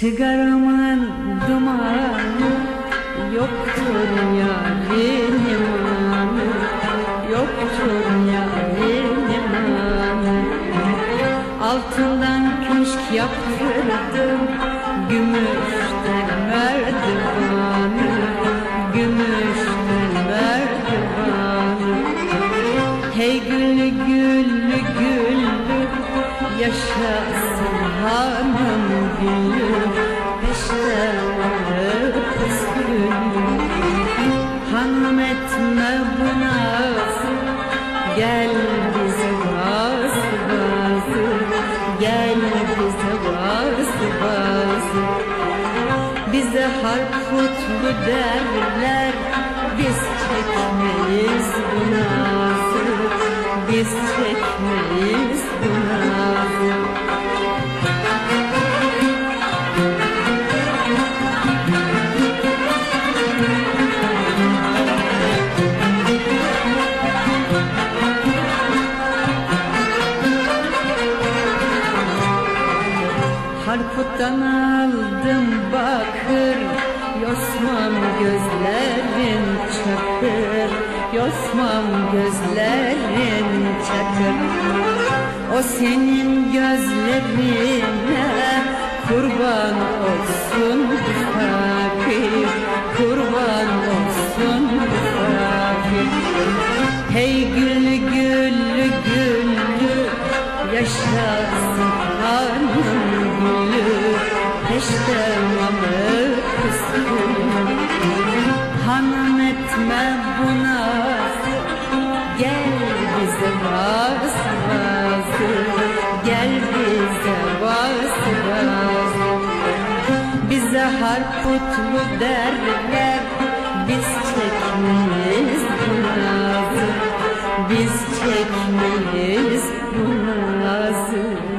Sigaramın dumanı yoktur yarim imanı, yoktur yarim imanı. Altından köşk yaptırdım, gümüşten merdivanı, gümüşten merdivanı. Hey güllü güllü güllü, yaşasın hanım güllü, peşten varıp püsküllü. Hanım etme bu nazı, gel bize bazı bazı, gel bize bazı bazı. Bize harputlu derler, biz çekmeyiz bu nazı, biz çekmeyiz bu nazı. Harputtan aldım bakır, yosmam gözlerin çakır, yosmam gözlerin çakır. O senin gözlerine kurban olsun fakir, kurban olsun fakir. Hey güllü güllü güllü, yaşasın hanım güllü, peşten varıp püsküllü. Hanım etme bu nazı, gel bize bazı bazı, gel bize bazı bazı. Bize harputlu derler, biz çekmeyiz bu nazı, biz çekmeyiz bu nazı.